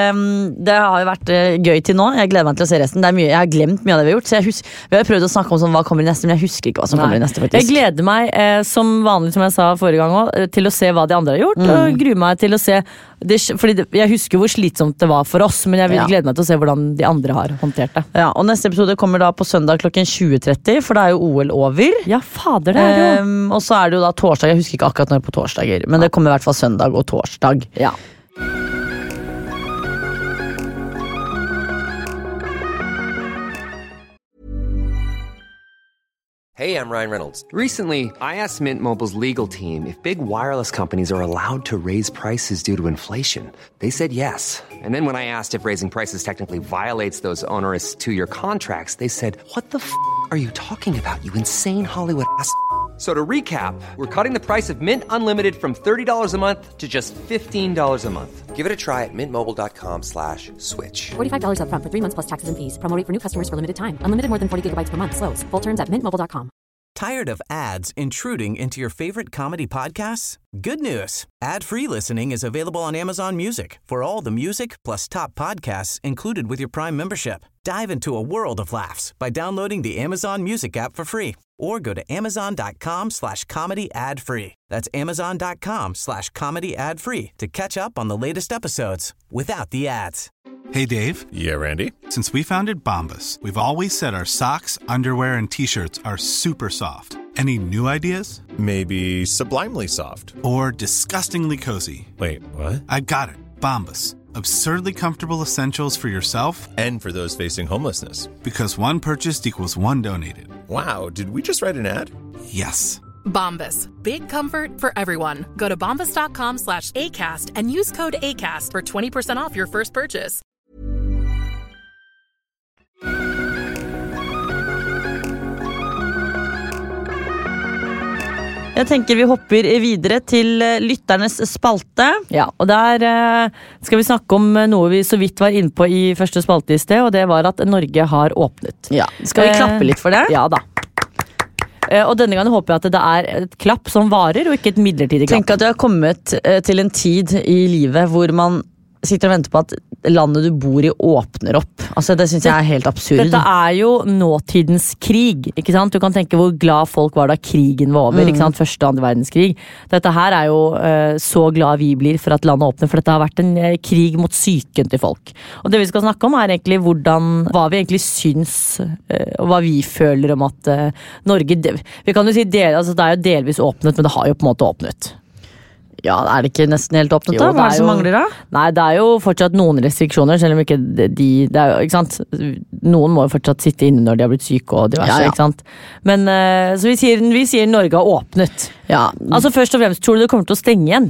Det har jo vært gøy til nå. Jeg gleder meg til å se resten. Det er mye, jeg har glemt mye av det vi har gjort, så vi har prøvd å snakke om sånn, hva kommer i neste, men jeg husker ikke hva som kommer i neste, faktisk. Jeg gleder meg, som vanlig, som jeg sa forrige gang også, til å se hva de andre har gjort, og gruer meg til å se fordi jeg husker hvor slitsomt det var for oss, men jeg vil glede meg til å se hvordan de andre har håndtert det. Ja, og neste episode kommer da på søndag klokken 20:30, for det er jo OL over. Ja, fader, det er jo. Og så er det jo da torsdag, jeg husker ikke akkurat når på torsdager, men det kommer i hvert fall søndag og torsdag. Ja. Hey, I'm Ryan Reynolds. Recently, I asked Mint Mobile's legal team if big wireless companies are allowed to raise prices due to inflation. They said yes. And then when I asked if raising prices technically violates those onerous 2-year contracts, they said, "What the f*** are you talking about, you insane Hollywood ass?" So to recap, we're cutting the price of Mint Unlimited from $30 a month to just $15 a month. Give it a try at mintmobile.com/switch. $45 up front for 3 months plus taxes and fees. Promo rate for new customers for limited time. Unlimited more than 40 gigabytes per month. Slows full terms at mintmobile.com. Tired of ads intruding into your favorite comedy podcasts? Good news. Ad-free listening is available on Amazon Music for all the music plus top podcasts included with your Prime membership. Dive into a world of laughs by downloading the Amazon Music app for free or go to amazon.com/comedy ad-free. That's amazon.com/comedy ad-free to catch up on the latest episodes without the ads. Hey, Dave. Yeah, Randy. Since we founded Bombas, we've always said our socks, underwear, and T-shirts are super soft. Any new ideas? Maybe sublimely soft. Or disgustingly cozy. Wait, what? I got it. Bombas. Absurdly comfortable essentials for yourself and for those facing homelessness. Because one purchased equals one donated. Wow, did we just write an ad? Yes. Bombas. Big comfort for everyone. Go to bombas.com/ACAST and use code ACAST for 20% off your first purchase. Jeg tenker vi hopper videre til lytternes spalte. Ja, og der skal vi snakke om noe vi så vidt var inne på i første spalte i sted, og det var at Norge har åpnet. Ja, skal vi klappe litt for det? Ja da. Og denne gangen håper jeg at det er et klapp som varer, og ikke et midlertidig klapp. Tenk at du har kommet til en tid i livet hvor man sitter og venter på at landet du bor i åpner opp. Altså, det synes jeg er helt absurd. Dette er jo nåtidens krig, ikke sant? Du kan tenke hvor glad folk var da krigen var over, ikke sant? Første og andre verdenskrig. Dette her er jo så glad vi blir for at landet åpner, for dette har vært en krig mot psyken til folk. Og det vi skal snakke om er egentlig hva vi egentlig syns, og hva vi føler om at Norge, vi kan jo si altså det er jo delvis åpnet, men det har jo på en måte åpnet. Ja, er det ikke nesten helt åpnet da? Hva er det som mangler da? Nei, det er jo fortsatt noen restriksjoner, selv om ikke det er jo, ikke sant? Noen må jo fortsatt sitte inne når de har blitt syke og diverse, ikke sant? Men, så vi sier Norge har åpnet. Ja. Altså først og fremst, tror du det kommer til å stenge igjen?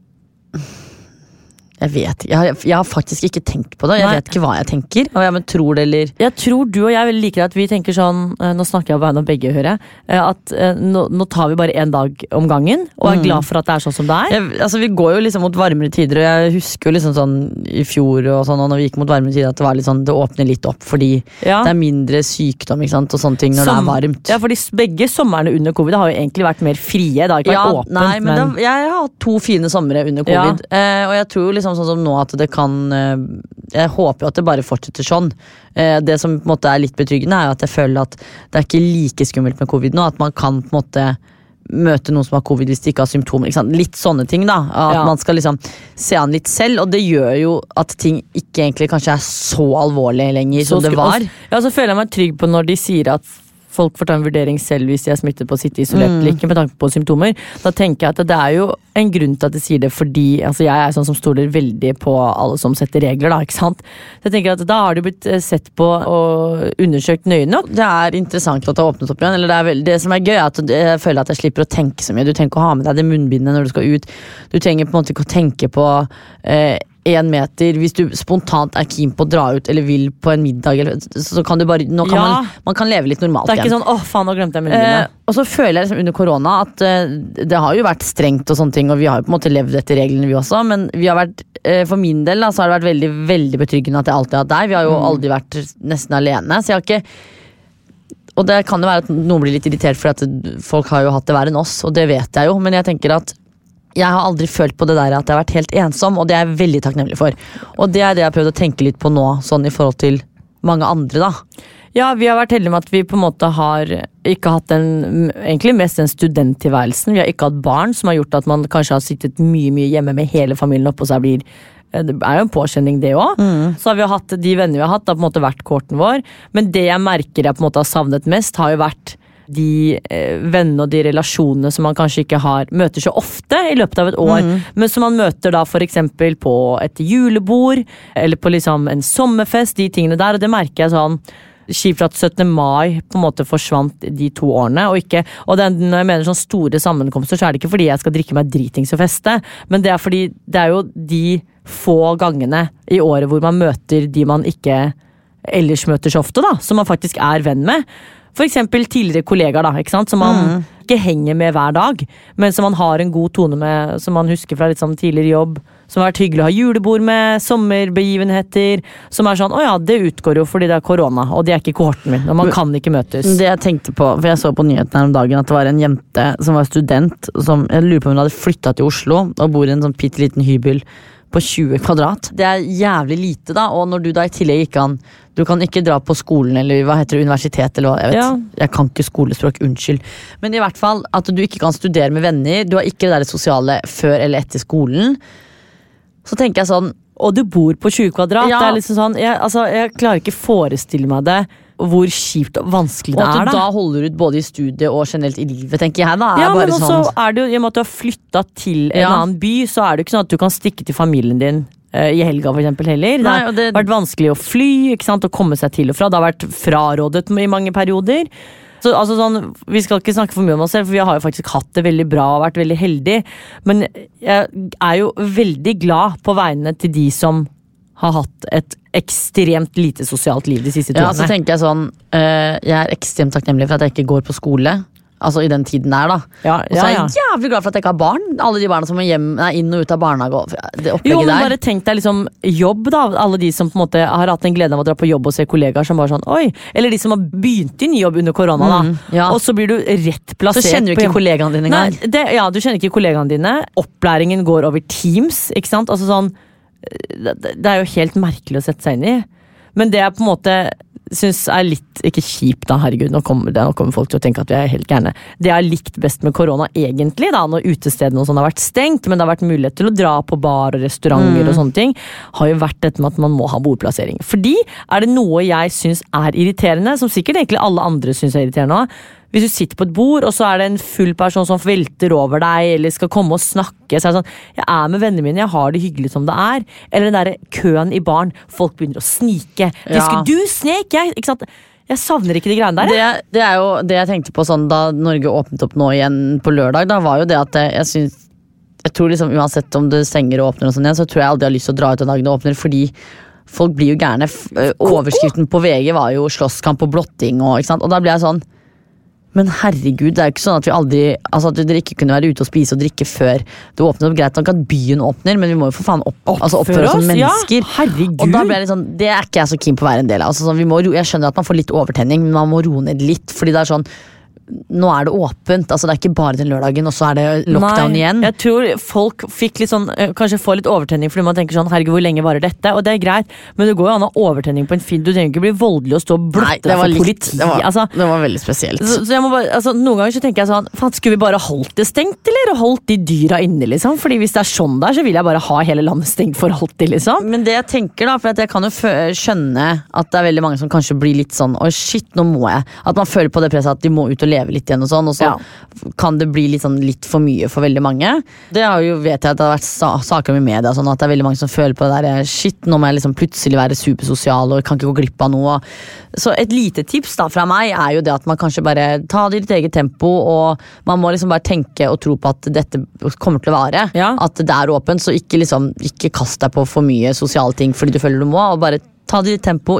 Jeg vet, jeg har faktisk ikke tenkt på det. Jeg vet ikke hva jeg tenker, og jeg tror det eller... Jeg tror du og jeg veldig liker at vi tenker sånn, nå snakker jeg på vegne av begge, hører jeg, at nå tar vi bare en dag om gangen, og er glad for at det er sånn som det er. Altså vi går jo liksom mot varmere tider, og jeg husker jo liksom sånn i fjor og sånn, og når vi gikk mot varmere tider, at det var litt sånn, det åpner litt opp, fordi det er mindre sykdom, ikke sant, og sånne ting når det er varmt. Ja, fordi begge sommerne under covid har jo egentlig vært mer frie, det har ikke vært åpent. Nei, men jeg har hatt 2 fine somre under covid, og jeg tror jo liksom sånn som nå at det kan jeg håper jo at det bare fortsetter sånn. Det som på en måte er litt betryggende er jo at jeg føler at det er ikke like skummelt med covid nå, at man kan på en måte møte noen som har covid hvis de ikke har symptomer, ikke sant? Litt sånne ting da, at man skal liksom se an litt selv, og det gjør jo at ting ikke egentlig kanskje er så alvorlig lenger som det var. Ja, så føler jeg meg trygg på når de sier at folk får ta en vurdering selv hvis de er smittet på å sitte isolert eller ikke med tanke på symptomer. Da tenker jeg at det er jo en grunn til at de sier det, fordi altså jeg er sånn som stoler veldig på alle som setter regler da, ikke sant? Så jeg tenker at da har de blitt sett på og undersøkt nøye nok. Det er interessant at det har åpnet opp igjen, eller det som er gøy er at jeg føler at jeg slipper å tenke så mye. Du trenger ikke å ha med deg det munnbindet når du skal ut. Du trenger på en måte ikke å tenke på 1 meter, hvis du spontant er keen på å dra ut eller vil på en middag så kan du bare, nå kan man kan leve litt normalt igjen. Det er ikke sånn, faen, nå glemte jeg munnbindet. Og så føler jeg liksom under korona at det har jo vært strengt og sånne ting, og vi har jo på en måte levd etter reglene vi også, men vi har vært, for min del da, så har det vært veldig, veldig betryggende at jeg alltid har hatt deg. Vi har jo aldri vært nesten alene, så jeg har ikke, og det kan jo være at noen blir litt irritert for at folk har jo hatt det verre enn oss, og det vet jeg jo, men jeg tenker at jeg har aldri følt på det der at jeg har vært helt ensom, og det er jeg veldig takknemlig for. Og det er det jeg har prøvd å tenke litt på nå, sånn i forhold til mange andre da. Ja, vi har vært heldige med at vi på en måte har ikke hatt egentlig mest den studenttilværelsen. Vi har ikke hatt barn, som har gjort at man kanskje har sittet mye hjemme med hele familien oppe, og så det er jo en påkjenning det også. Så har vi hatt de venner vi har hatt, det har på en måte vært korten vår. Men det jeg merker jeg på en måte har savnet mest, har jo vært de vennene og de relasjonene som man kanskje ikke møter så ofte i løpet av et år, men som man møter da for eksempel på et julebord, eller på liksom en sommerfest, de tingene der, og det merker jeg sånn, kjipt at 17. mai på en måte forsvant de 2 årene, og når jeg mener sånn store sammenkomster, så det ikke fordi jeg skal drikke meg dritings og feste, men det fordi det er jo de få gangene i året hvor man møter de man ikke ellers møter så ofte da, som man faktisk venn med. for eksempel tidligere kollegaer da, ikke sant? Som man ikke henger med hver dag, men som man har en god tone med, som man husker fra litt sånn tidligere jobb, som har vært hyggelig å ha julebord med, sommerbegivenheter, som sånn, åja, det utgår jo fordi det korona, og det ikke kohorten min, og man kan ikke møtes. Det jeg tenkte på, for jeg så på nyheten her om dagen, at det var en jente som var student, som jeg lurer på om hun hadde flyttet til Oslo, og bor i en sånn pitteliten hybel på 20 kvadrat. Det jævlig lite da, og når du da I tillegg ikke kan, du kan ikke dra på skolen, eller hva heter det, universitet, eller hva, jeg vet, jeg kan ikke skolespråk, unnskyld. Men I hvert fall, at du ikke kan studere med venner, du har ikke det der sosiale før eller etter skolen, så tenker jeg sånn, og du bor på 20 kvadrat, det liksom sånn, jeg klarer ikke forestille meg det, hvor kjipt og vanskelig det og at du da holder ut både I studiet og generelt I livet, tenker jeg da. Ja, bare men også sånn. Det jo, I og med at du har flyttet til en annen by, så det jo ikke sånn at du kan stikke til familien din I helga for eksempel heller. Det har vært vanskelig å fly, ikke sant, å komme seg til og fra. Det har vært frarådet I mange perioder. Så altså sånn, vi skal ikke snakke for mye om oss selv, for vi har jo faktisk hatt det veldig bra og vært veldig heldige. Men jeg jo veldig glad på vegne til de som har hatt et ekstremt lite sosialt liv de siste 2 årene. Ja, så tenker jeg sånn, jeg ekstremt takknemlig for at jeg ikke går på skole. Altså I den tiden der da. Og så jeg jævlig glad for at jeg ikke har barn. Alle de barna som må inn og ut av barnehage. Det opplegget der. Jo, men bare tenk deg liksom jobb da. Alle de som på en måte har hatt en glede av å dra på jobb og se kollegaer som bare sånn, oi. Eller de som har begynt I ny jobb under korona da. Og så blir du rett plassert. Så kjenner du ikke kollegaene dine engang. Nei, du kjenner ikke kollegaene dine. Opplæringen går over Teams, ikke sant? Altså sånn, det jo helt merkelig å sette seg inn I. Men det på en måte synes litt, ikke kjipt da, herregud, nå kommer folk til å tenke at vi helt gærne. Det jeg likt best med korona egentlig da, når utestedene og sånn har vært stengt, men det har vært mulighet til å dra på bar og restauranter og sånne ting, har jo vært dette med at man må ha bordplassering. Fordi det noe jeg synes irriterende, som sikkert egentlig alle andre synes irriterende også, hvis du sitter på et bord, og så det en full person som velter over deg, eller skal komme og snakke, så det sånn, jeg med vennene mine, jeg har det hyggelig som det eller den der køen I baren, folk begynner å snike, du snek, ikke sant? Jeg savner ikke de greiene der. Det jo det jeg tenkte på sånn, da Norge åpnet opp nå igjen på lørdag, da var jo det at jeg tror liksom, uansett om det stenger og åpner og sånn igjen, så tror jeg aldri har lyst til å dra ut en dag det åpner, fordi folk blir jo gærne. Overskriften på VG var jo slåsskamp og blotting, og, ikke sant? Og da blir jeg sånn, men herregud, det jo ikke sånn at vi aldri, altså at dere ikke kunne være ute og spise og drikke før det åpnet opp. Greit nok at byen åpner, men vi må jo for faen oppføre oss som mennesker. Ja, herregud. Og da ble det litt sånn, det ikke jeg så keen på å være en del av. Altså sånn, jeg skjønner at man får litt overtenning, men man må roe ned litt, fordi det sånn, nå det åpent, altså det ikke bare den lørdagen, og så det lockdown igjen. Jeg tror folk fikk litt sånn, kanskje få litt overtenning, fordi man tenker sånn, herregud, hvor lenge varer dette? Og det greit, men det går jo an å ha overtenning på en film, du trenger ikke bli voldelig og stå og blotte deg for politi. Det var veldig spesielt. Så jeg må bare, altså, noen ganger så tenker jeg sånn, faen, skulle vi bare holdt det stengt, eller holdt de dyra inne, liksom? Fordi hvis det sånn der, så vil jeg bare ha hele landet stengt for alltid, liksom. Men det jeg tenker da, for at jeg kan jo skjønne at det veldig mange som kanskje blir litt sånn, oi shit, nå må jeg. At man føler på det presset at de må ut og leve litt igjen og sånn, og så kan det bli litt, sånn, litt for mye for veldig mange. Det har jo, vet jeg at det har vært saker med media, sånn at det veldig mange som føler på det der, shit, nå må jeg liksom plutselig være supersosial, og jeg kan ikke gå glipp av noe. Så et lite tips da fra meg jo det at man kanskje bare tar det I ditt eget tempo, og man må liksom bare tenke og tro på at dette kommer til å vare, at det åpent, så ikke liksom, ikke kast deg på for mye sosiale ting fordi du føler du må, og bare ta det I ditt tempo,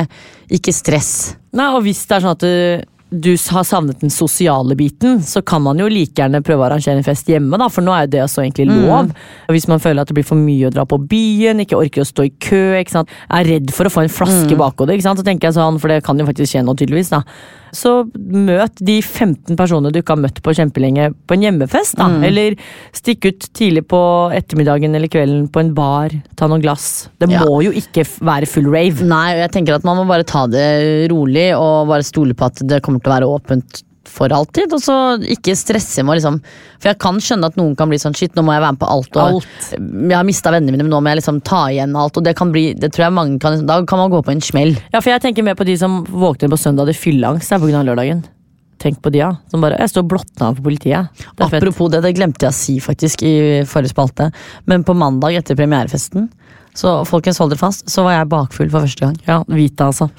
ikke stress. Nei, og hvis det sånn at du har savnet den sosiale biten, så kan man jo like gjerne prøve å arrangere en fest hjemme da, for nå jo det så egentlig lov. Hvis man føler at det blir for mye å dra på byen, ikke orker å stå I kø, ikke sant? Redd for å få en flaske bakhodet, ikke sant? Så tenker jeg sånn, for det kan jo faktisk skje noe tydeligvis da. Så møt de 15 personer du ikke har møtt på kjempelenge på en hjemmefest da, eller stikk ut tidlig på ettermiddagen eller kvelden på en bar, ta noen glass. Det må jo ikke være full rave. Nei, jeg tenker at man må bare ta det rolig og bare stole på at det kommer til å være åpent for alltid, og så ikke stresse med liksom, for jeg kan skjønne at noen kan bli sånn, shit, nå må jeg være med på alt, og jeg har mistet vennene mine, men nå må jeg liksom ta igjen alt, og det kan bli, det tror jeg mange kan, da kan man gå på en smell. Ja, for jeg tenker mer på de som våkner på søndag, det fyllangst på grunn av lørdagen. Tenk på de, som bare, jeg står blottene for politiet. Apropos det glemte jeg å si faktisk I forrige spalte, men på mandag etter premierefesten, så folkens hold dere fast, så var jeg bakfull for første gang. Ja, vita altså.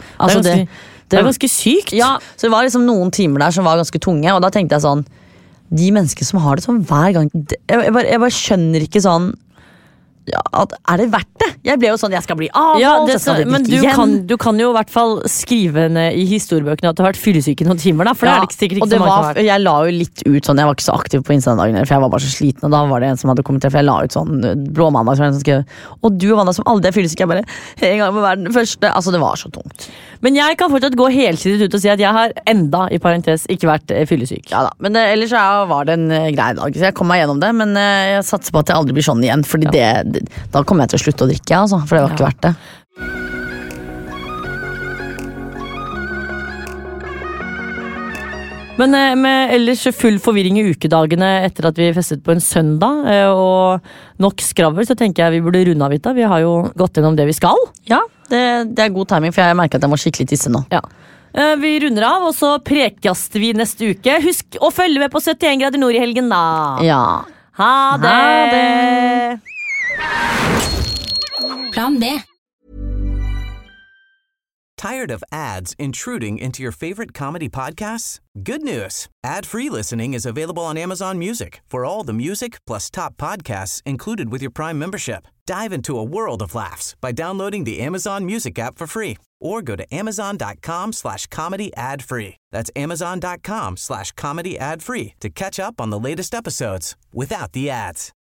Det ganske sykt. Ja, så det var liksom noen timer der som var ganske tunge, og da tenkte jeg sånn, de mennesker som har det sånn hver gang, jeg bare skjønner ikke sånn, er det verdt det? Jeg ble jo sånn, jeg skal bli avholdt, men du kan jo I hvert fall skrive ned I historiebøkene at du har vært fyllesyk I noen timer da, for det det sikkert ikke så mange som har vært. Jeg la jo litt ut sånn, jeg var ikke så aktiv på Instagram-dagen, for jeg var bare så sliten, og da var det en som hadde kommentert, for jeg la ut sånn blåmandag, som skrev, og du og Wanda som aldri fyllesyk, jeg bare, en gang må være den første, altså det var så tungt. Men jeg kan fortsatt gå helsidet ut og si at jeg har enda, I parentes, ikke vært fyllesyk. Ja da, men ellers var det en grei dag, så jeg kom meg gjennom det, men jeg satser på at jeg aldri blir sånn igjen, fordi da kommer jeg til å slutte å drikke, altså, for det var ikke verdt det. Men med ellers full forvirring I ukedagene etter at vi festet på en søndag, og nok skravl, så tenker jeg vi burde runde av litt da. Vi har jo gått gjennom det vi skal. Ja, det god timing, for jeg merker at jeg må skikkelig tisse nå. Ja. Vi runder av, og så prekejaster vi neste uke. Husk å følge med på 71 grader nord I helgen da. Ja. Ha det! Plan B. Tired of ads intruding into your favorite comedy podcasts? Good news. Ad-free listening is available on Amazon Music for all the music plus top podcasts included with your Prime membership. Dive into a world of laughs by downloading the Amazon Music app for free or go to amazon.com/comedy ad-free. That's amazon.com/comedy ad-free to catch up on the latest episodes without the ads.